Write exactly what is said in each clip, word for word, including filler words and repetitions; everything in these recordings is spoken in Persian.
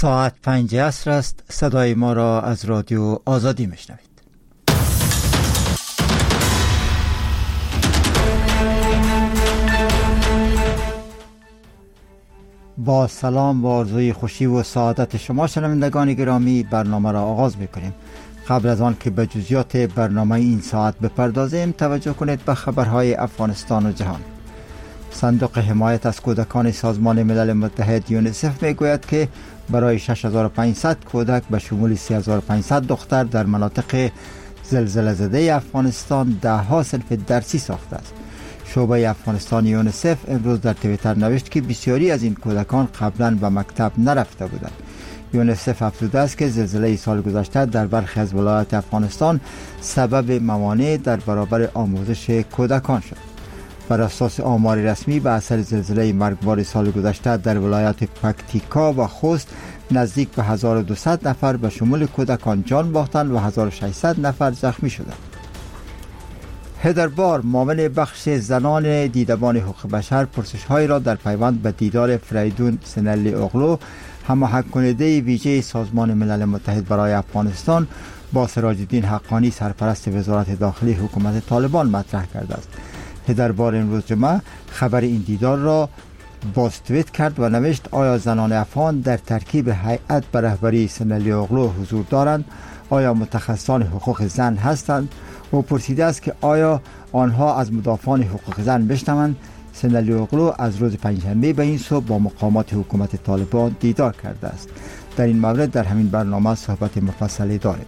ساعت پنج عصر است. صدای ما را از رادیو آزادی میشنوید. با سلام و آرزوی خوشی و سعادت شما شنوندگان گرامی برنامه را آغاز میکنیم. قبل از آن که به جزئیات برنامه این ساعت بپردازیم، توجه کنید به خبرهای افغانستان و جهان. صندوق حمایت از کودکان سازمان ملل متحد یونیسف میگوید که برای شش هزار و پانصد کودک به شمول سه هزار و پانصد دختر در مناطق زلزله زده افغانستان ده ها صنف درسی ساخته است. شعبه افغانستان یونیسف امروز در توییتر نوشت که بسیاری از این کودکان قبلا به مکتب نرفته بودند. یونیسف افزوده است که زلزله سال گذشته در برخی از ولایات افغانستان سبب موانع در برابر آموزش کودکان شد. بر اساس آمار رسمی به اثر زلزله مرگبار سال گذشته در ولایات پکتیکا و خوست نزدیک به هزار و دویست نفر به شمول کودکان جان باختند و هزار و ششصد نفر زخمی شدند. هدر بار، معاون بخش زنان دیدبان حقوق بشر، پرسش‌هایی را در پیوند به دیدار فریدون سنلی اغلو، هماهنگ کننده ویژه سازمان ملل متحد برای افغانستان، با سراج الدین حقانی، سرپرست وزارت داخلی حکومت طالبان، مطرح کرده است. هدر بار امروز جمعه خبر این دیدار را باز توییت کرد و نوشت: آیا زنان افغان در ترکیب هیئت به رهبری سنلی اغلو حضور دارند؟ آیا متخصصان حقوق زن هستند؟ او پرسیده است که آیا آنها از مدافعان حقوق زن بشنوند؟ سنلی اغلو از روز پنجشنبه به این سو با مقامات حکومت طالبان دیدار کرده است. در این مورد در همین برنامه صحبت مفصلی داریم.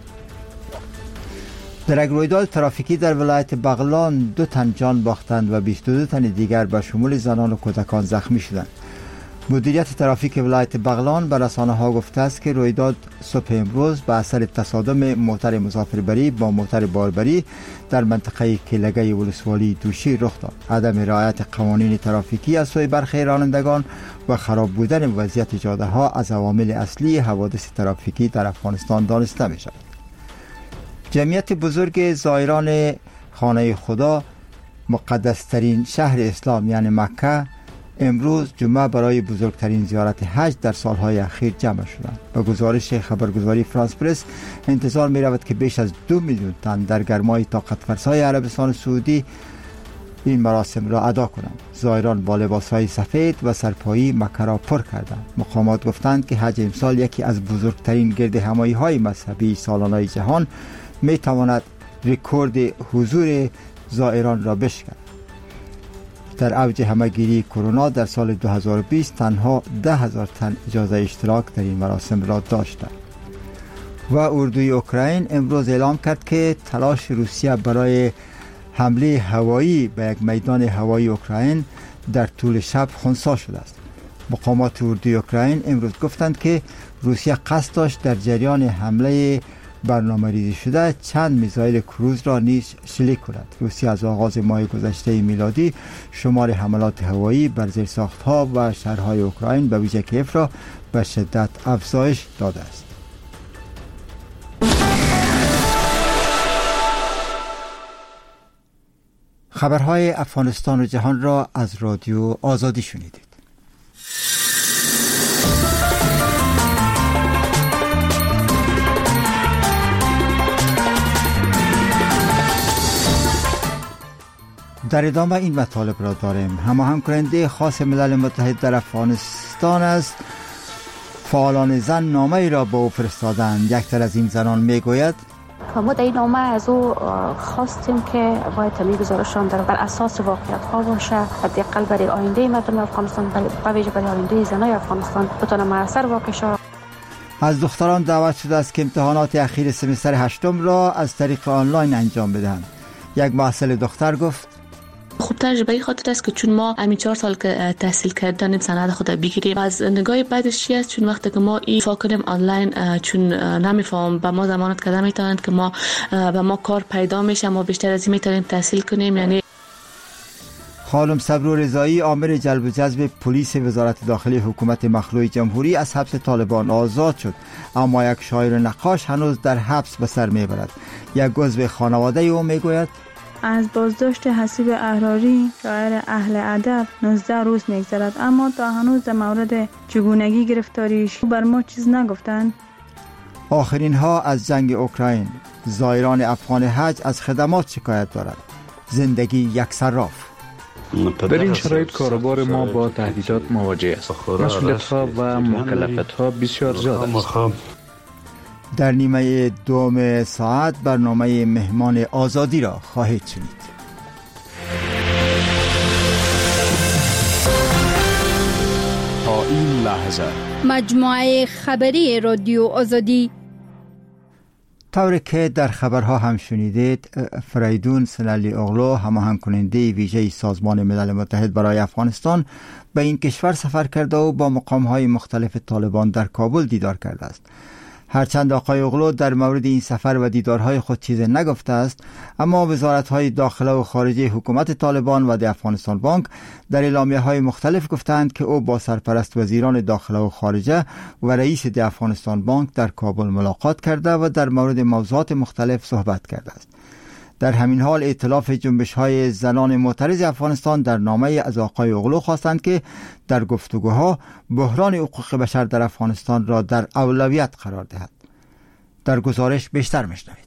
در یک رویداد ترافیکی در ولایت بغلان دو تن جان باختند و بیست و دو تن دیگر به شمول زنان و کودکان زخمی شدند. مدیریت ترافیک ولایت بغلان به رسانه‌ها گفته است که رویداد صبح امروز به اثر تصادم موتر مسافربری با موتر باربری در منطقه کلگه ولسوالی دوشی رخ داد. عدم رعایت قوانین ترافیکی از سوی برخی رانندگان و خراب بودن وضعیت جاده ها از عوامل اصلی حوادث ترافیکی در افغانستان دانسته می شود. جمعیت بزرگ زائران خانه خدا، مقدسترین شهر اسلام یعنی مکه، امروز جمعه برای بزرگترین زیارت حج در سالهای اخیر جمع شدند. به گزارش خبرگزاری فرانس پرس، انتظار می رود که بیش از دو میلیون تن در گرمای طاقت فرسای عربستان سعودی این مراسم را ادا کنند. زائران با لباسهای سفید و سرپایی مکه را پر کردند. مقامات گفتند که حج امسال یکی از بزرگترین گرد همایی های مذهبی سالانه جهان می تواند رکورد حضور زائران را بشکند. در اوج همه‌گیری کرونا در سال دو هزار و بیست تنها ده هزار تن اجازه اشتراک در این مراسم را داشتند. و اردوی اوکراین امروز اعلام کرد که تلاش روسیه برای حمله هوایی به یک میدان هوایی اوکراین در طول شب خنثی شده است. مقامات اردوی اوکراین امروز گفتند که روسیه قصد داشت در جریان حمله برنامه ریزی شده چند میزایل کروز را نیز شلیک کند. روسیه از آغاز ماه گذشته میلادی شمار حملات هوایی بر زیرساخت‌ها و شهرهای اوکراین به ویژه کیف را به شدت افزایش داده است. خبرهای افغانستان و جهان را از رادیو آزادی شنیدید. در ادامه این مطالب را داریم. هماهنگ کننده خاص ملل متحد در افغانستان است. فعالان زن نامه ای را به او فرستادند. یک تر از این زنان میگوید: ما در این نامه از او خواستیم که باید تمام گزارشان در بر اساس واقعیت ها باشه، حداقل برای آینده مردم افغانستان، به ویژه برای آینده زنای افغانستان بتونه موثر واقع شود. از دختران دعوت شده است که امتحانات اخیر سمستر هشتم را از طریق آنلاین انجام بدهند. یک محصل دختر گفت: خوب تجربه ای خاطر است که چون ما همین چهار سال که تحصیل کردن سند خود بگیریم، از نگاه بعدش چی است؟ چون وقتی که ما این فاکنیم آنلاین، چون نمیفهم به ما ضمانت کده میتونند که ما به ما کار پیدا میشه، ما بیشتر از این میتونیم تحصیل کنیم. یعنی خانم صبرو رضایی، آمر جلب و جذب پلیس وزارت داخلی حکومت مخلوع جمهوری، از حبس طالبان آزاد شد، اما یک شاعر و نقاش هنوز در حبس به سر میبرد. یک عضو خانواده او میگوید: از بازداشت حسیب احراری شاعر اهل ادب نوزده روز میگذرد، اما تا هنوز در مورد چگونگی گرفتاریش بر ما چیز نگفتند. آخرین ها از جنگ اوکراین. زائران افغان حج از خدمات شکایت دارد. زندگی یک صراف. در این شرایط کاروبار ما با تهدیدات مواجه است. مسئولیت ها و مکلفیت ها بسیار زیاد است. در نیمه دوم ساعت برنامه مهمان آزادی را خواهید شنید. تا این لحظه مجموعه خبری رادیو آزادی. طوری که در خبرها هم شنیدید، فریدون سنلی اغلو، هماهنگ کننده ویژه سازمان ملل متحد برای افغانستان، به این کشور سفر کرده و با مقام‌های مختلف طالبان در کابل دیدار کرده است. هرچند آقای اغلو در مورد این سفر و دیدارهای خود چیزی نگفته است، اما وزارت‌های داخله و خارجه حکومت طالبان و د افغانستان بانک در اعلامیه‌های مختلف گفتند که او با سرپرست وزیران داخله و خارجه و رئیس د افغانستان بانک در کابل ملاقات کرده و در مورد موضوعات مختلف صحبت کرده است. در همین حال ائتلاف جنبش‌های زنان معترض افغانستان در نامه از آقای اغلو خواستند که در گفتگوها بحران حقوق بشر در افغانستان را در اولویت قرار دهد. در گزارش بیشتر میشنوید.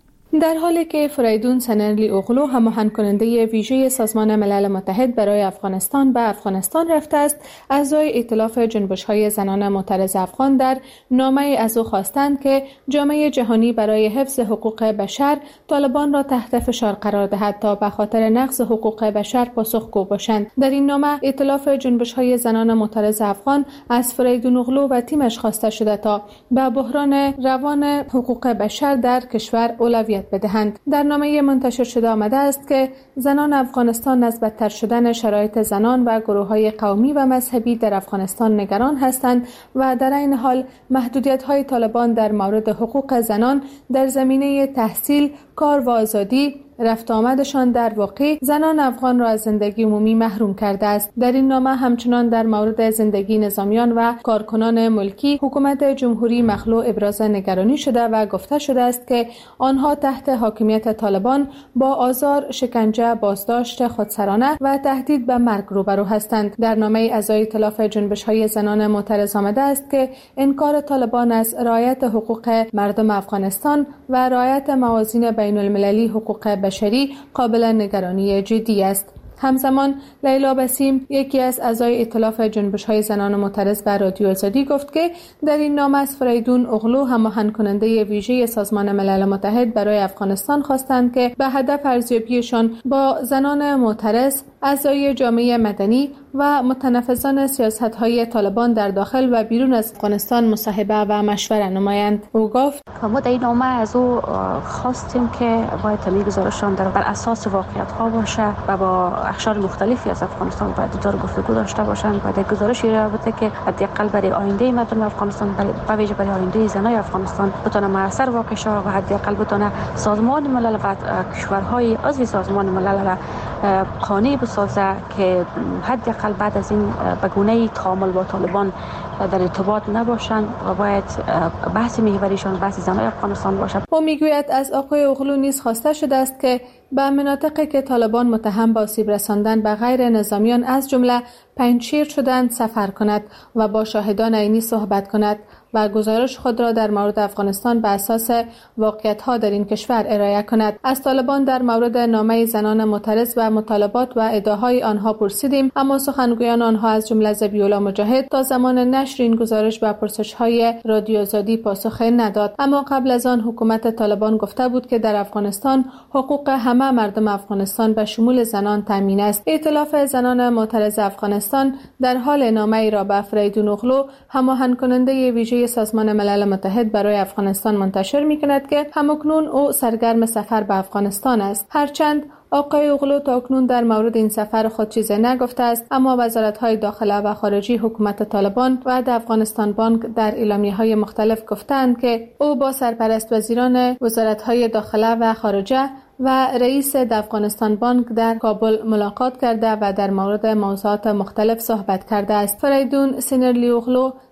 در حالی که فریدون سنلی اغلو هماهنگ کننده ویژه سازمان ملل متحد برای افغانستان به افغانستان رفته است، اعضای ائتلاف جنبش‌های زنان معترض افغان در نامه از او خواستند که جامعه جهانی برای حفظ حقوق بشر طالبان را تحت فشار قرار دهد تا به خاطر نقض حقوق بشر پاسخگو باشند. در این نامه ائتلاف جنبش‌های زنان معترض افغان از فریدون اغلو و تیمش خواسته شده تا به بحران روان حقوق بشر در کشور اولویت بدهند. در نامه منتشر شده آمده است که زنان افغانستان از بدتر شدن شرایط زنان و گروه‌های قومی و مذهبی در افغانستان نگران هستند و در این حال محدودیت‌های طالبان در مورد حقوق زنان در زمینه تحصیل، کار و آزادی رفت آمدشان در واقع زنان افغان را از زندگی عمومی محروم کرده است. در این نامه همچنان در مورد زندگی نظامیان و کارکنان ملکی حکومت جمهوری مخلوع ابراز نگرانی شده و گفته شده است که آنها تحت حاکمیت طالبان با آزار، شکنجه، بازداشت خودسرانه و تهدید به مرگ روبرو هستند. در نامه اعضای ائتلاف جنبش‌های زنان معترض آمده است که انکار طالبان از رعایت حقوق مردم افغانستان و رعایت موازین بین المللی حقوق بشری قابل نگرانی جدی است. همزمان لیلا بسیم، یکی از اعضای ائتلاف جنبش‌های زنان معترض به رادیو آزادی گفت که در این نامه از فریدون اغلو هماهنگ کننده ویژه سازمان ملل متحد برای افغانستان خواستند که به هدف ارزیابیشان با زنان معترض، اعضای جامعه مدنی و متنفذان سیاست‌های طالبان در داخل و بیرون از افغانستان مصاحبه و مشوره نمایند. او گفت ما در این نامه از او خواستیم که باید تمام گزارشان در بر اساس واقعیت‌ها باشه و با اقشار مختلفی از افغانستان باید دیدار گفتگو داشته باشند. باید گزارشی رابطه که حداقل برای آینده مردم افغانستان، به ویژه برای آینده زنای افغانستان بتونه موثر واقع شه و حداقل بتونه سازمان ملل و کشورهای عضو سازمان ملل را قانع بسازه که حداقل بعد از این به گونه‌ای تعامل با طالبان در ارتباط نباشند و باید بحث محوریشان بحث زنای افغانستان باشد. او میگوید از آقای اغلو نیز خواسته شده است که به مناطقی که طالبان متهم به آسیب رساندن به غیر نظامیان از جمله پنجشیر شدند سفر کند و با شاهدان عینی صحبت کند و گزارش خود را در مورد افغانستان به اساس واقعیت‌ها در این کشور ارائه کند. از طالبان در مورد نامه زنان معترض و مطالبات و ادعاهای آنها پرسیدیم، اما سخنگویان آنها از جمله ذبیح‌الله مجاهد تا زمان نشر این گزارش به پرسش‌های رادیو آزادی پاسخ نداد. اما قبل از آن حکومت طالبان گفته بود که در افغانستان حقوق همه مردم افغانستان به شمول زنان تامین است. ائتلاف زنان معترض افغانستان در حال نامه‌ای را به فریدون اغلو هماهنگ کننده ویژه سازمان ملل متحد برای افغانستان منتشر می‌کند که همکنون او سرگرم سفر به افغانستان است. هرچند آقای اغلو تاکنون در مورد این سفر خود چیزی نگفته است، اما وزارت‌های داخله و خارجی حکومت طالبان و د افغانستان بانک در اعلامیه‌های مختلف گفتند که او با سرپرست وزیران وزارت‌های داخله و خارجه و رئیس د افغانستان بانک در کابل ملاقات کرده و در مورد موضوعات مختلف صحبت کرده است. فریدون سنلی اغلو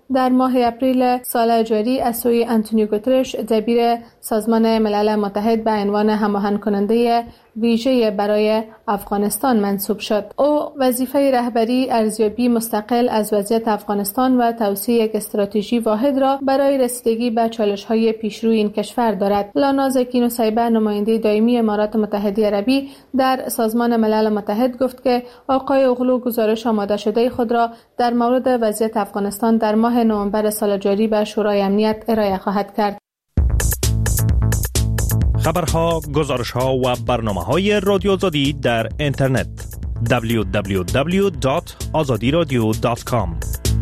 در ماه اپریل سال جاری از سوی آنتونیو گوترش دبیر سازمان ملل متحد به عنوان هماهنگ کننده ویژه برای افغانستان منصوب شد. او وظیفه رهبری ارزیابی مستقل از وضعیت افغانستان و توسعه یک استراتژی واحد را برای رسیدگی به چالش‌های پیشروی این کشور دارد. لانا زکی نصیبه نماینده دائمی امارات متحده عربی در سازمان ملل متحد گفت که آقای اوغلو گزارش آماده شده خود را در مورد وضعیت افغانستان در ماه نوامبر سال جاری به شورای امنیت ارائه خواهد کرد. خبرها، گزارش‌ها و برنامه‌های رادیو آزادی در اینترنت دبلیو دبلیو دبلیو دات آزادی رادیو دات کام.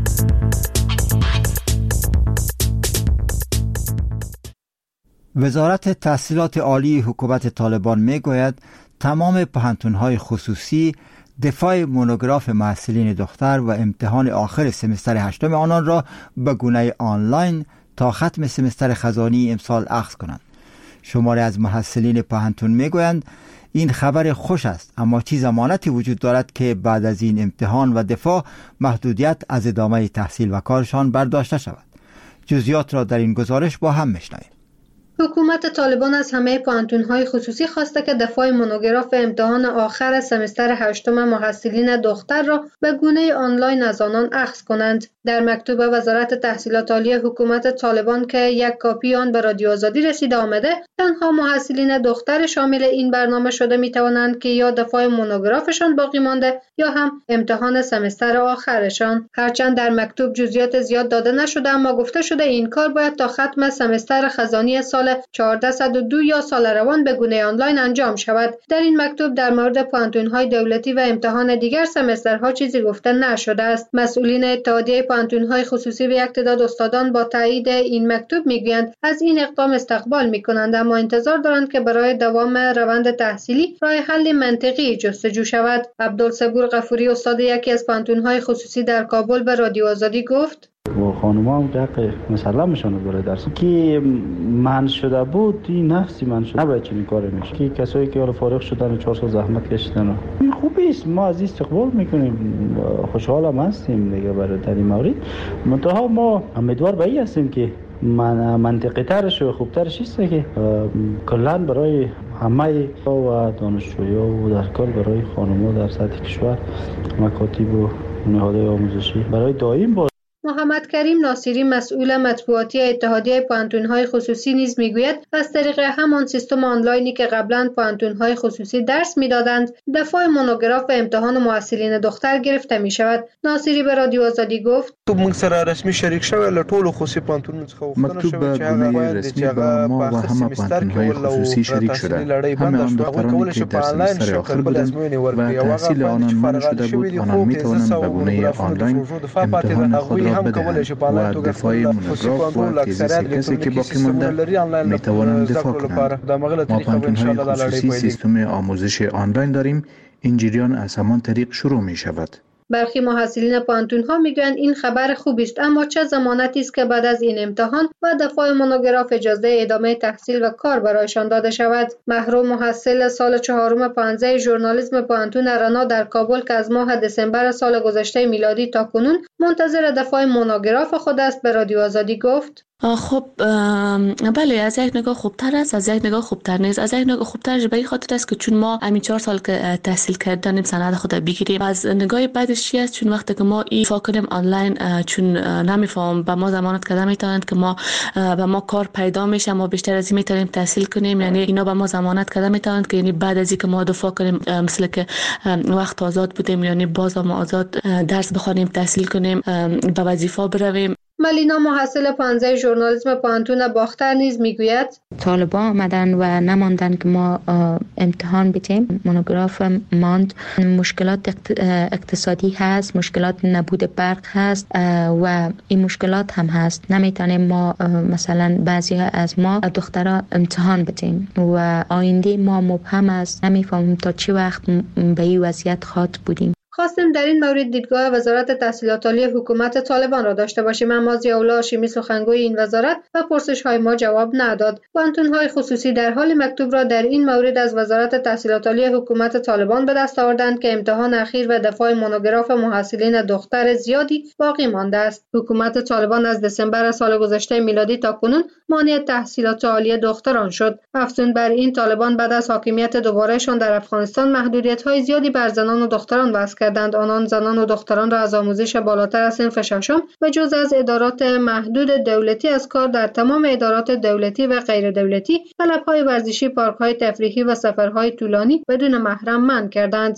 وزارت تحصیلات عالی حکومت طالبان میگوید تمام پوهنتون‌های خصوصی دفاع مونوگراف محصلین دختر و امتحان آخر سمستر هشتم آنان را به گونه آنلاین تا ختم سمستر خزانی امسال اخذ کنند. شماری از محصلین پوهنتون میگویند این خبر خوش است، اما چه ضمانتی وجود دارد که بعد از این امتحان و دفاع محدودیت از ادامه تحصیل و کارشان برداشته شود؟ جزئیات را در این گزارش با هم میشنویم. حکومت طالبان از همه پوهنتون‌های خصوصی خواسته که دفاع مونوگراف امتحان آخر سمستر هشتم محصلین دختر را به گونه آنلاین از آنان اخذ کنند. در مکتوب وزارت تحصیلات عالی حکومت طالبان که یک کاپی آن به رادیو آزادی رسیده آمده، تنها محصلین دختر شامل این برنامه شده می توانند که یا دفاع مونوگرافشان باقی مانده یا هم امتحان سمستر آخرشان. هرچند در مکتوب جزئیات زیاد داده نشده، اما گفته شده این کار باید تا ختم سمستر خزانی سال چهارصد و دو یا سال روان به گونه آنلاین انجام شود. در این مکتوب در مورد پوهنتون‌های دولتی و امتحان دیگر سمسترها چیزی گفته نشده است. مسئولین اتحادیه پوهنتون‌های خصوصی و یک تعداد استادان با تایید این مکتوب میگویند از این اقدام استقبال می‌کنند، اما انتظار دارند که برای دوام روند تحصیلی راه حل منطقی جستجو شود. عبدالصبور غفوری استاد یکی از پوهنتون‌های خصوصی در کابل به رادیو آزادی گفت و خانوما هم حق مسلمشان برای درس که من شده بود، این نفسی من شده نباید چنین کار میشه که کسایی که حالا فارغ شدن و چهار سال زحمت کشیدن این خوبی است، ما از استقبال میکنیم، خوشحال هم هستیم دیگه برای در این مورد. منتها ما امیدوار به این هستیم که من منطقی ترش و خوبترش است که کلا برای همه و دانشجویا و در کل برای خانوما در سطح کشور مکاتب و نهادهای آموزشی برای دائم با محمد کریم ناصری مسئول مطبوعاتی اتحادیه پوهنتون‌های خصوصی نیز میگوید از طریق همان سیستم آنلاینی که قبلا پوهنتون‌های خصوصی درس میدادند دفاع مونوگراف و امتحان محصلین دختر گرفته می شود. ناصری به رادیو آزادی گفت موږ سره رسمي شریک شوی له ټولو خصوصي پوهنتونونو څخه وغوښتنه شوې چې هغه رسمي به ما و همه پوهنتون‌های خصوصی شریک شدند. همه آن دخترانی که در سمستر آخر بودند و تحصیل آنان منع شده بود، آنان می‌توانند به گونه آنلاین امتحان خود را بدهند و دفاع مونوگراف و تیزیس کسی که باقی مانده می‌توانند دفاع کنند. ما پوهنتون‌های خصوصی سیستم آموزش آنلاین داریم. این جریان از همان طریق شروع می‌شود. برخی محصلین پوهنتون‌ها میگویند این خبر خوبی است، اما چه ضمانتی است که بعد از این امتحان و دفاع مونوگراف اجازه ادامه تحصیل و کار برایشان داده شود؟ محروم محصل سال چهارم پانزده ژورنالیسم پوهنتون رنا در کابل که از ماه دسامبر سال گذشته میلادی تا کنون منتظر دفاع مونوگراف خود است به رادیو آزادی گفت خب بله، از یک نگاه خوبتر است، از یک نگاه خوبتر نیست. از یک نگاه خوبتر به این خاطر است که چون ما همین چهار سال که تحصیل کردن سند خود بگیریم، از نگاه بعدش چی است؟ چون وقتی که ما این فاکنیم آنلاین، چون نمیفهم به ما ضمانت کردن میتونند که ما به ما کار پیدا میشه، ما بیشتر از این میتونیم تحصیل کنیم، یعنی اینا به ما ضمانت کردن میتونند که یعنی بعد از اینکه ما دفاع کنیم مثل که وقت آزاد بودیم، یعنی باز ما آزاد درس بخونیم، تحصیل کنیم، به وظیفه برویم. ملینا محصل پانزده ژورنالیسم پوهنتون باختر نیز میگوید طالبان آمدن و نماندن که ما امتحان بدیم، مونوگراف ماند، مشکلات اقتصادی هست، مشکلات نبود برق هست و این مشکلات هم هست. نمیتونیم ما مثلا بعضی از ما دخترها امتحان بدیم و آینده ما مبهم است. نمیفهمیم تا چه وقت به این وضعیت خاط بودیم. خواستیم در این مورد دیدگاه وزارت تحصیلات عالی حکومت طالبان را داشته باشیم، اما ضیاءالله هاشمی سخنگوی این وزارت و پرسش‌های ما جواب نداد. پانتون‌های خصوصی در حال مکتوب را در این مورد از وزارت تحصیلات عالی حکومت طالبان به دست آوردند که امتحان اخیر و دفاع مونوگراف محصلین دختر زیادی باقی مانده است. حکومت طالبان از دسامبر سال گذشته میلادی تا کنون مانع تحصیلات عالی دختران شد. افزون بر این، طالبان بعد از حاکمیت دوبارهشان در افغانستان محدودیت‌های زیادی بر زنان و دختران وضع کردند. آنان زنان و دختران را از آموزش بالاتر از صنف ششم و جز از ادارات محدود دولتی از کار در تمام ادارات دولتی و غیر دولتی، کلب‌های ورزشی، پارک‌های تفریحی و سفرهای طولانی بدون محرم منع کردند.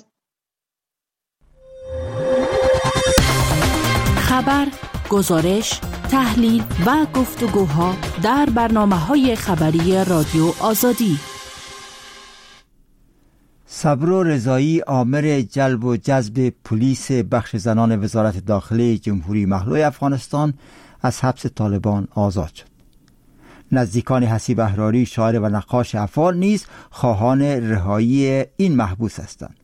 خبر، گزارش، تحلیل و گفتگوها در برنامه‌های خبری رادیو آزادی. صبرو رضایی، آمر جلب و جذب پلیس بخش زنان وزارت داخلی جمهوری مخلوع افغانستان، از حبس طالبان آزاد شد. نزدیکان حسیب احراری، شاعر و نقاش افعال نیز خواهان رهایی این محبوس هستند.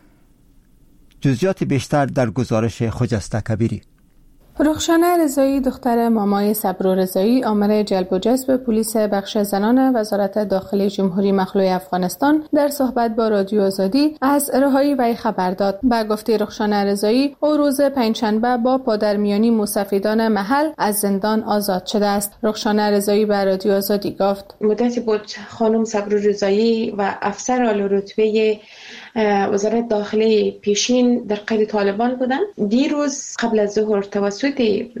جزئیات بیشتر در گزارش خجسته کبیری. رخشانه رضایی، دختر مامای صبرو رضایی، آمر جلب و جذب پلیس بخش زنان وزارت داخلی جمهوری مخلوع افغانستان، در صحبت با رادیو آزادی از رهایی وی خبر داد. به گفته رخشانه رضایی، او روز پنجشنبه با پادرمیانی موسفیدان محل از زندان آزاد شده است. رخشانه رضایی به رادیو آزادی گفت: مدتی بود خانم صبرو رضایی و افسر عالی رتبه وزارت داخلی پیشین در قید طالبان بودند. دیروز قبل از ظهر توسط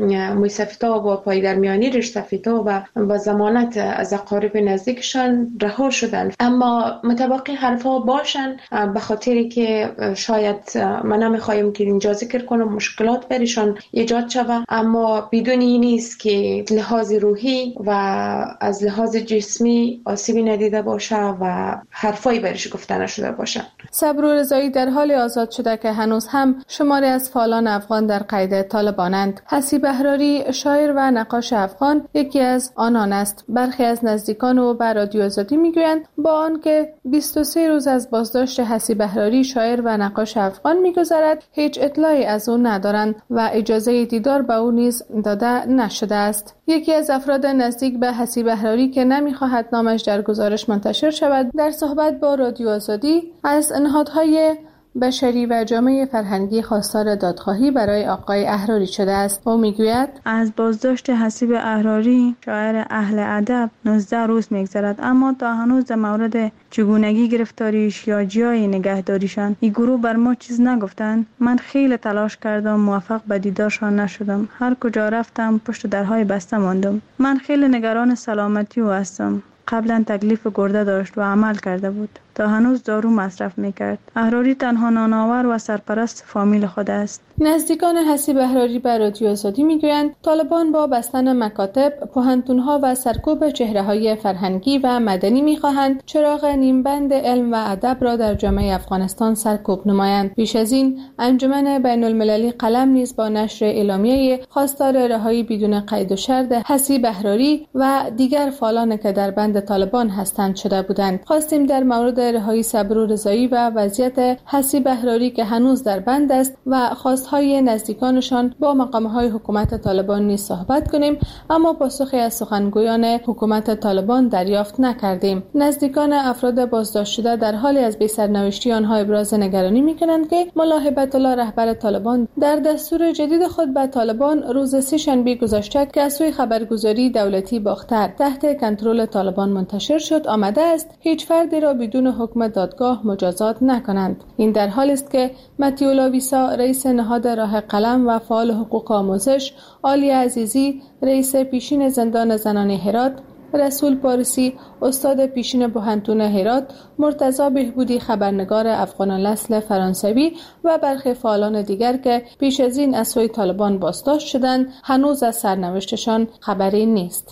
موسفیدا با پایدرمیانی رشتفیدا و با ضمانت از اقارب نزدیکشان رها شدند. اما مطابق حرفها باشند، به خاطری که شاید من نمیخوایم که اینجا ذکر کنم مشکلات برشان ایجاد شود، اما بدون این نیست که لحاظ روحی و از لحاظ جسمی آسیبی ندیده باشه و حرفایی برش گفته نشده باشه. صبرو رضایی در حال آزاد شده که هنوز هم شماری از فعالان افغان در قید طالبانند. حسیب احراری، شاعر و نقاش افغان، یکی از آنان است. برخی از نزدیکان او بر رادیو آزادی میگویند با آنکه بیست و سه روز از بازداشت حسیب احراری، شاعر و نقاش افغان میگذرد، هیچ اطلاعی از او ندارند و اجازه دیدار به او نیز داده نشده است. یکی از افراد نزدیک به حسیب احراری که نمیخواهد نامش در گزارش منتشر شود، در صحبت با رادیو آزادی از نهادهای بشری و جامعه فرهنگی خواستار دادخواهی برای آقای احراری شده است. او میگوید: از بازداشت حسیب احراری، شاعر اهل ادب، نوزده روز میگذرد، اما تا هنوز در مورد چگونگی گرفتاریش یا جای نگهداریشان این گروه بر ما چیز نگفتند. من خیلی تلاش کردم، موفق به دیدارشان نشدم. هر کجا رفتم پشت درهای بسته ماندم. من خیلی نگران سلامتی او هستم. قبلا تکلیف گرده داشت و عمل کرده بود. تا هنوز دارو مصرف میکرد. احراری تنها نانآور و سرپرست فامیل خود است. نزدیکان حسیب احراری بر رادیو آزادی میگویند طالبان با بستن مکاتب، پوهنتون‌ها و سرکوب چهره‌های فرهنگی و مدنی می‌خواهند چراغ نیمبند علم و ادب را در جامعه افغانستان سرکوب نمایند. پیش از این انجمن بین‌المللی قلم نیز با نشر اعلامیه خواستار رهایی بدون قید و شرط حسیب احراری و دیگر فعالان که در بند طالبان هستند شده بودند. خواستیم در مورد رهایی صبرو رضایی و وضعیت حسیب احراری که هنوز در بند است و خواستهای نزدیکانشان با مقامهای حکومت طالبان نیز صحبت کنیم، اما پاسخی از سخنگویان حکومت طالبان دریافت نکردیم. نزدیکان افراد بازداشت شده در حالی از بی سرنوشتی آنها ابراز نگرانی می‌کنند که ملا هیبت الله رهبر طالبان در دستور جدید خود به طالبان روز سه شنبه گذشته که از سوی خبرگزاری دولتی باختر تحت کنترل طالبان منتشر شد آمده است هیچ فردی را بدون حکم دادگاه مجازات نکنند. این در حالی است که متیولا ویسا رئیس نهاد راه قلم و فعال حقوق آموزش، عالی عزیزی رئیس پیشین زندان زنان هرات، رسول پارسی استاد پیشین پوهنتون هرات، مرتضی بهبودی خبرنگار افغان الاصل فرانسوی و برخی فعالان دیگر که پیش از این از سوی طالبان بازداشت شدند هنوز از سرنوشتشان خبری نیست.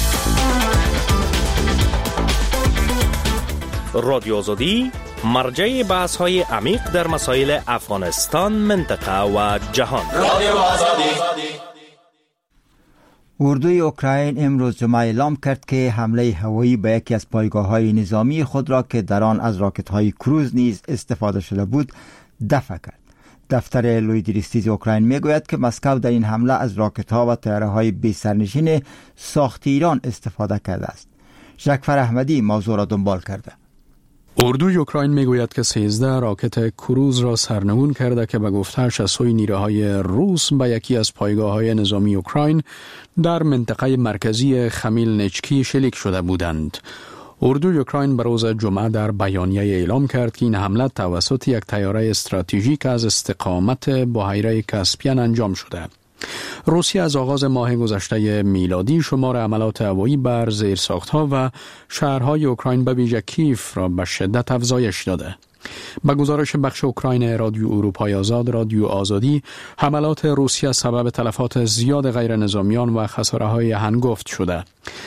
رادیو آزادی مرجع بحث های عمیق در مسائل افغانستان، منطقه و جهان. رادیو آزادی. اردوی اوکراین امروز جمعه اعلام کرد که حمله هوایی به یکی از پایگاه‌های نظامی خود را که در آن از راکت‌های کروز نیز استفاده شده بود دفع کرد. دفتر لویدریستیز اوکراین میگوید که مسکو در این حمله از راکت‌ها و طیاره‌های بی سرنشین ساخت ایران استفاده کرده است. ژکفر احمدی موضوع را دنبال کرده. اردوی اوکراین میگوید که سیزده راکت کروز را سرنگون کرده که به گفته‌اش از سوی نیروهای روس به یکی از پایگاه‌های نظامی اوکراین در منطقه مرکزی خمیلنیچکی شلیک شده بودند. اردوی اوکراین به روز جمعه در بیانیه اعلام کرد که این حمله توسط یک طیاره استراتژیک از استقامت بحیره کاسپین انجام شده. روسیه از آغاز ماه گذشته میلادی شمار حملات هوایی بر زیرساخت‌ها و شهرهای اوکراین به ویژه کیف را به شدت افزایش داده. با گزارش بخش اوکراین رادیو اروپای آزاد رادیو آزادی، حملات روسیه سبب تلفات زیاد غیر نظامیان و خساره‌های هنگفت شده.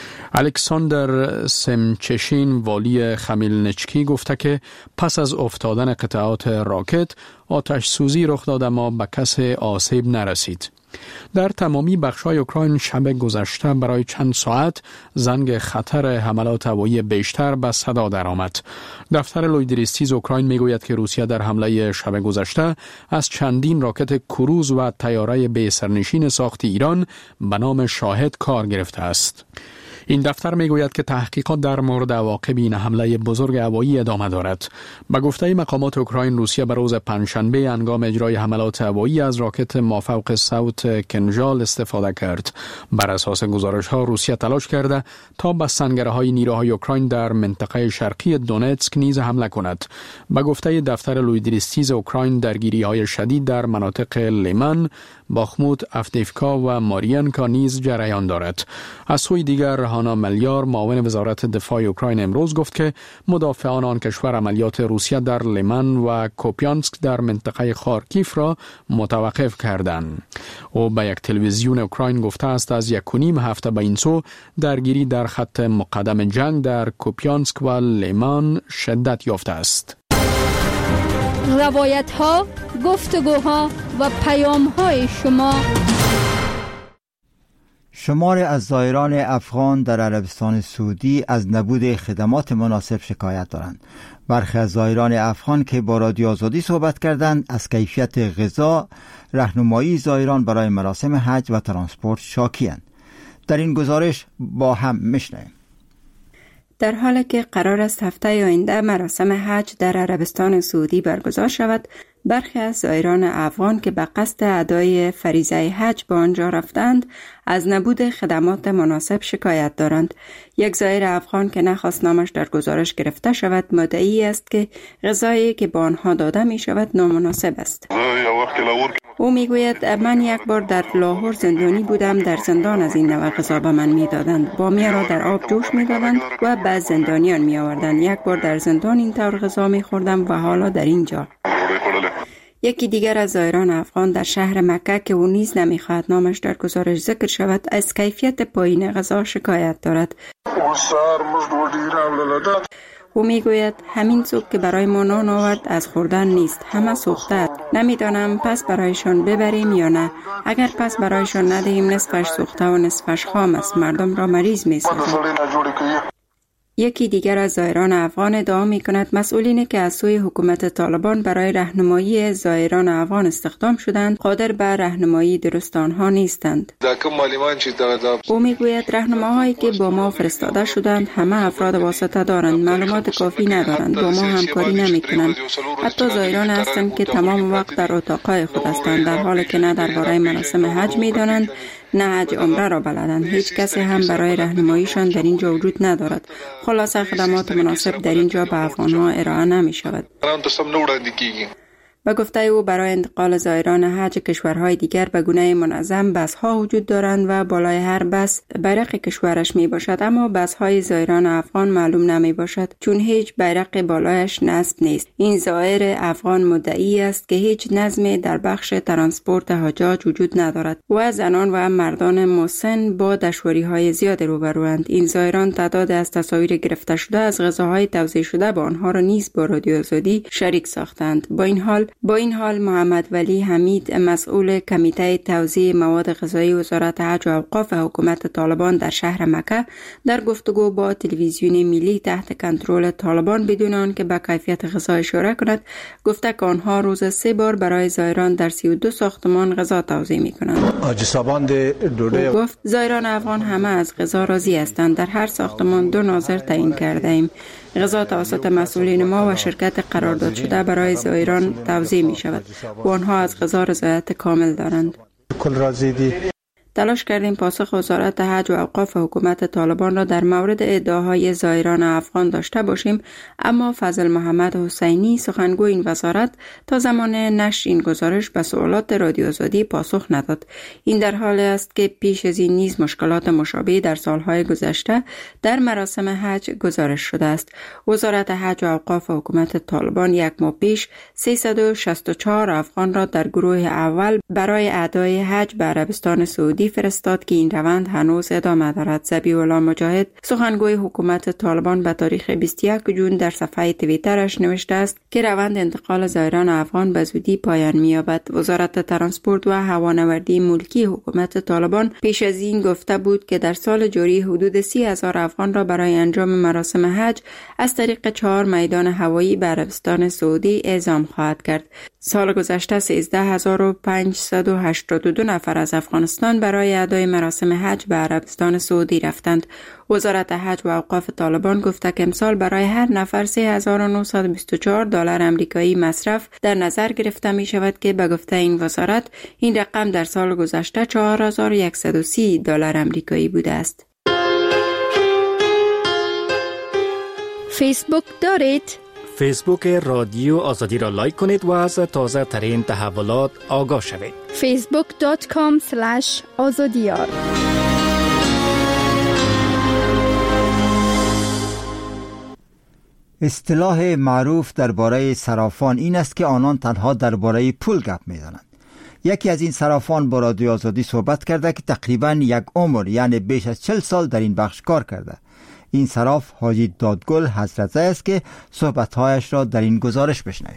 الکساندر سمچشین والی خمیلنیچکی گفته که پس از افتادن قطعات راکت آتش سوزی رخ داده اما به کسی آسیب نرسید. در تمامی بخش‌های اوکراین شب گذشته برای چند ساعت زنگ خطر حملات هوایی بیشتر به صدا درآمد. دفتر لویدریستیز اوکراین میگوید که روسیه در حمله شب گذشته از چندین راکت کروز و طیاره بی سرنشین ساخت ایران به نام شاهد کار گرفته است. این دفتر میگوید که تحقیقات در مورد عواقب این حمله بزرگ هوایی ادامه دارد. به گفته مقامات اوکراین، روسیه به روز پنجشنبه هنگام اجرای حملات هوایی از راکت مافوق صوت کنژال استفاده کرد. بر اساس گزارش‌ها روسیه تلاش کرده تا به سنگرهای نیروهای اوکراین در منطقه شرقی دونتسک نیز حمله کند. به گفته دفتر لویدریستیز اوکراین، درگیری‌های شدید در مناطق لیمن، باخموت، افدیفکا و مارینکا نیز جریان دارد. از سوی دیگر هانا ملیار، معاون وزارت دفاع اوکراین، امروز گفت که مدافعان آن کشور عملیات روسیه در لیمن و کوپیانسک در منطقه خارکیف را متوقف کردند. او به یک تلویزیون اوکراین گفته است از یک و نیم هفته به این سو درگیری در خط مقدم جنگ در کوپیانسک و لیمن شدت یافته است. روایت ها، گفتگوها و پیام های شما. شمار از زائران افغان در عربستان سعودی از نبود خدمات مناسب شکایت دارند. برخی از زائران افغان که با رادیو آزادی صحبت کردند از کیفیت غذا، راهنمایی زائران برای مراسم حج و ترانسپورت شاکی‌اند. در این گزارش با هم میشنویم. در حالی که قرار است هفته آینده مراسم حج در عربستان سعودی برگزار شود، برخی از زائران افغان که به قصد ادای فریضه حج به آنجا رفتند از نبود خدمات مناسب شکایت دارند. یک زائر افغان که نخواست نامش در گزارش گرفته شود مدعی است که غذایی که به آنها داده می شود نامناسب است. او می گوید من یک بار در لاهور زندانی بودم، در زندان از این نوع غذا به من می دادند. بامیه را در آب جوش می دادند و بعد زندانیان می آوردند. یک بار در زندان این طور غذا می خوردم و حالا در اینجا. یکی دیگر از زائران افغان در شهر مکه که او نیز نمیخواهد نامش در گزارش ذکر شود از کیفیت پایین غذا شکایت دارد. او میگوید همین صبح که برای ما نان آورد از خوردن نیست، همه سوخته. نمیدانم پس برایشان ببریم یا نه. اگر پس برایشان ندهیم نصفش سوخته و نصفش خام است، مردم را مریض میسازد. یکی دیگر از زائران افغان ادعا می کند مسئولینی که از سوی حکومت طالبان برای راهنمایی زائران افغان استخدام شدند قادر به راهنمایی درست آنها نیستند. او می گوید راهنماهایی که با ما فرستاده شدند همه افراد واسطه دارند، معلومات کافی ندارند، با ما همکاری نمی کنند. حتی زائران هستند که تمام وقت در اتاقهای خود هستند، در حالی که نه درباره مراسم حج می دانند نه حج عمره را بلدند. هیچ کسی هم برای راهنماییشان در اینجا وجود ندارد. خلاصه خدمات مناسب در اینجا به افغانها ارائه نمی شود. به گفته او برای انتقال زائران حج کشورهای دیگر به گونه منظم بس‌ها وجود دارند و بالای هر بس بیرق کشورش می باشد، اما بس‌های زائران افغان معلوم نمی باشد چون هیچ بیرق بالایش نصب نیست. این زائر افغان مدعی است که هیچ نظمی در بخش ترانسپورت حجاج وجود ندارد و زنان و مردان مسن با دشواری‌های زیاد روبروند. این زائران تعداد از تصاویر گرفته شده از غذاهای توزیع شده با آنها را نیز با رادیو آزادی شریک ساختند. با این حال با این حال محمد ولی حمید مسئول کمیته توزیع مواد غذایی وزارت حج و اوقاف حکومت طالبان در شهر مکه در گفتگو با تلویزیون ملی تحت کنترل طالبان بدون آنکه به کیفیت غذا اشاره کند گفته که آنها روز سه بار برای زائران در سی و دو ساختمان غذا توزیع می‌کنند. او گفت زائران افغان همه از غذا راضی هستند. در هر ساختمان دو ناظر تعیین کرده ایم. غذا توسط مسئولین ما و شرکت قرارداد شده برای زائران توزیع می شود و آنها از غذا رضایت کامل دارند. تلاش کردیم پاسخ وزارت حج و اوقاف حکومت طالبان را در مورد ادعاهای زائران افغان داشته باشیم، اما فضل محمد حسینی سخنگوی این وزارت تا زمان نشر این گزارش به سوالات رادیو آزادی پاسخ نداد. این در حالی است که پیش از این نیز مشکلات مشابه در سالهای گذشته در مراسم حج گزارش شده است. وزارت حج و اوقاف حکومت طالبان یک ماه پیش سیصد و شصت و چهار افغان را در گروه اول برای ادای حج به عربستان سعودی فرستاد که این روند هنوز ادامه دارد. ذبیح الله مجاهد سخنگوی حکومت طالبان به تاریخ بیست و یک جون در صفحه توییترش نوشته است که روند انتقال زائران افغان به زودی پایان می‌یابد. وزارت ترانسپورت و هوانوردی ملکی حکومت طالبان پیش از این گفته بود که در سال جاری حدود سی هزار افغان را برای انجام مراسم حج از طریق چهار میدان هوایی به عربستان سعودی اعزام خواهد کرد. سال گذشته سیزده هزار و پانصد و هشتاد و دو نفر از افغانستان برای ادای مراسم حج به عربستان سعودی رفتند. وزارت حج و اوقاف طالبان گفته که امسال برای هر نفر سه هزار و نهصد و بیست و چهار دلار آمریکایی مصرف در نظر گرفته می شود که به گفته این وزارت این رقم در سال گذشته چهار هزار و صد و سی دلار آمریکایی بوده است. فیسبوک دارید؟ فیسبوک رادیو آزادی را لایک کنید و از تازه ترین تحولات آگاه شوید. فیسبوک دات کام اسلش آزادیار. اصطلاح معروف درباره صرافان این است که آنان تنها درباره پول گپ می‌زنند. یکی از این صرافان با رادیو آزادی صحبت کرده که تقریباً یک عمر یعنی بیش از چهل سال در این بخش کار کرده. این صراف حاجی دادگل حضرت است که صحبت‌هایش را در این گزارش بشنویم.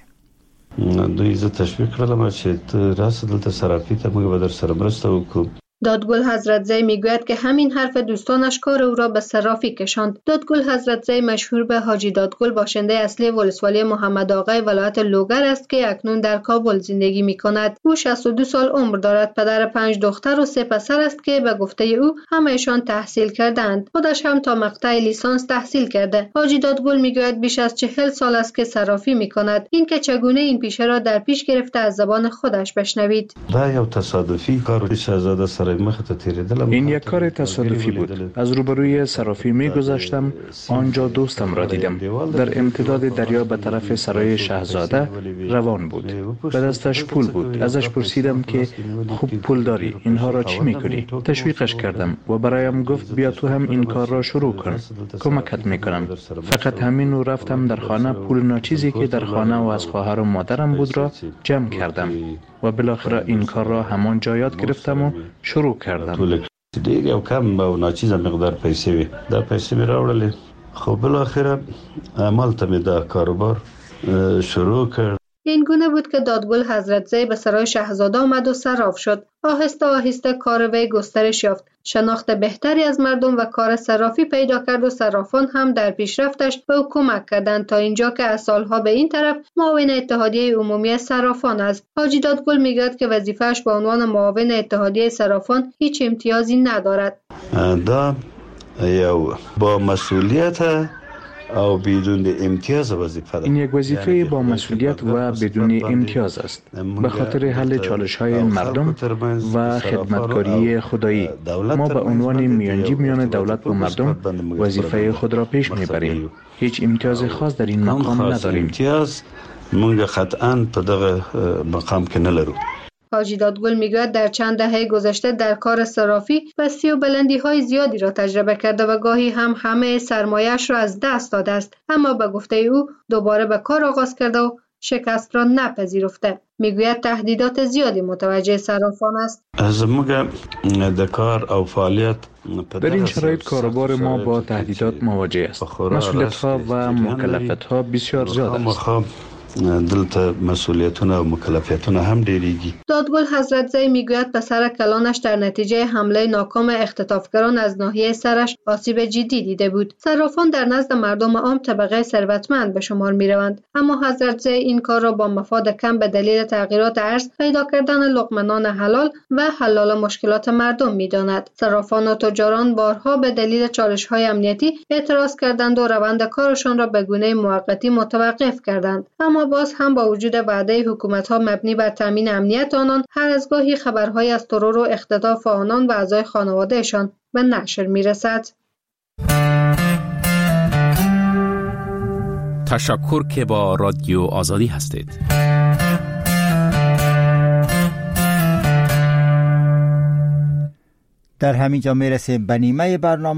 دوی زه تشویق کړلم چې ته راسه دلته صرافي ته موږ به در سره مرسته وکړو. دادگل حضرت زی میگوید که همین حرف دوستانش کار او را به صرافی کشاند. دادگل حضرت زی مشهور به حاجی دادگل باشنده اصلی ولسوالی محمد آقای ولایت لوگر است که اکنون در کابل زندگی می‌کند. او شصت و دو سال عمر دارد. پدر پنج دختر و سه پسر است که به گفته او همه‌شان تحصیل کردند. خودش هم تا مقطع لیسانس تحصیل کرده. حاجی دادگل میگوید بیش از چهل سال است که صرافی می‌کند. این که چگونه این پیشه را در پیش گرفته از زبان خودش بشنوید. دا یو تصادفی کار شاهزاده سره این یک کار تصادفی بود. از روبروی صرافی می گذشتم، آنجا دوستم را دیدم. در امتداد دریا به طرف سرای شاهزاده روان بود. به دستش پول بود. ازش پرسیدم که خوب پول داری، اینها را چی می کنی؟ تشویقش کردم و برایم گفت بیا تو هم این کار را شروع کن، کمکت می کنم. فقط همین رو رفتم در خانه، پول ناچیزی که در خانه و از خواهر و مادرم بود را جمع کردم و بالاخره این کار را همان جا یاد گرفتم و شروع کردم. دیگه یو کم او ناچیزه مقدار پیسې وي، دا پیسې مې راوړلې، خو بالاخره همالته مې دا کاروبار شروع کرد. این گونه بود که دادگل حضرت زی به سرای شاهزاده آمد و صراف شد. آهسته آهسته کار وی گسترش یافت. شناخت بهتری از مردم و کار صرافی پیدا کرد و صرافان هم در پیشرفتش به او کمک کردند تا اینجا که از سالها به این طرف معاون اتحادیه عمومی صرافان است. حاجی دادگل میگوید که وظیفه‌اش به عنوان معاون اتحادیه صرافان هیچ امتیازی ندارد. دا یو با مسئولیت او بدون امتیاز وظیفه. این یک وظیفه با مسئولیت و بدون امتیاز است، به خاطر حل چالش‌های مردم و خدمتکاری خدایی. ما به عنوان میانجی میان دولت و مردم وظیفه خود را پیش میبریم. هیچ امتیاز خاص در این مقام نداریم. امتیاز موږ قطعاً په دغه مقام کې نه لرو. حاجی دادگل میگوید در چند دهه گذشته در کار صرافی پستی و بلندی های زیادی را تجربه کرده و گاهی هم همه سرمایش را از دست داده است، اما به گفته او دوباره به کار آغاز کرده و شکست را نپذیرفته. میگوید تهدیدات زیادی متوجه صرافان است. از موږ د کار او فعالیت در این شرایط کاروبار ما با تهدیدات مواجه است. مسئولیت ها و مکلفیت ها بسیار زیاد است. دلته مسئولیتونه و مکلفیتونه هم ډیریږي. دادگل حضرتزی میگوید پسر کلانش در نتیجه حمله ناکام اختطافگران از ناحیه سرش آسیب جدی دیده بود. صرافان در نزد مردم عام طبقه ثروتمند به شمار میروند، اما حضرتزی این کار را با مفاد کم به دلیل تغییرات ارز، پیدا کردن لقمه نان حلال و حل مشکلات مردم میداند. صرافان و تجاران بارها به دلیل چالش‌های امنیتی اعتراض کردند و روند کارشان را به گونه موقتی متوقف کردند، اما باز هم با وجود وعده حکومت‌ها مبنی بر تامین امنیت آنان، هر از گاهی خبرهای از ترور و اختطاف آنان و اعضای خانوادهشان به نشر میرسد. تشکر که با رادیو آزادی هستید. در همین جا میرسیم به نیمه برنامه.